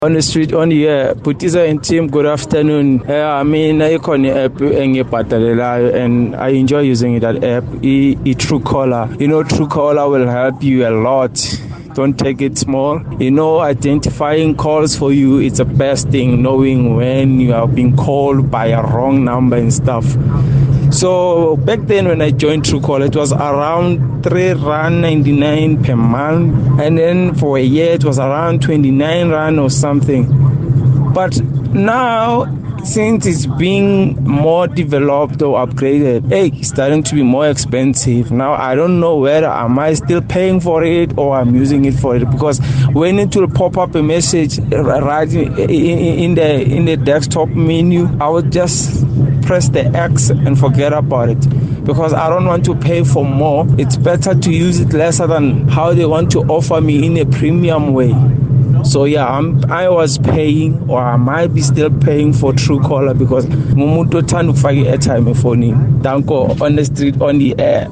On the street, on the air, Putiza and team, good afternoon. I mean, I call the app and I enjoy using that app. Truecaller. You know, Truecaller will help you a lot. Don't take it small. You know, identifying calls for you, it's the best thing, knowing when you are being called by a wrong number and stuff. So back then when I joined Truecaller, it was around R3.99 per month. And then for a year, it was around 29 Rand or something. But now, since it's being more developed or upgraded, it's starting to be more expensive. Now, I don't know whether am I still paying for it or I'm using it for it, because when it will pop up a message right in the desktop menu, I would just press the X and forget about it, because I don't want to pay for more. It's better to use it lesser than how they want to offer me in a premium way. So yeah, I was paying, or I might be still paying for Truecaller, because mumuntu othanda ukufaka i-airtime efonini. Danko, on the street, on the air.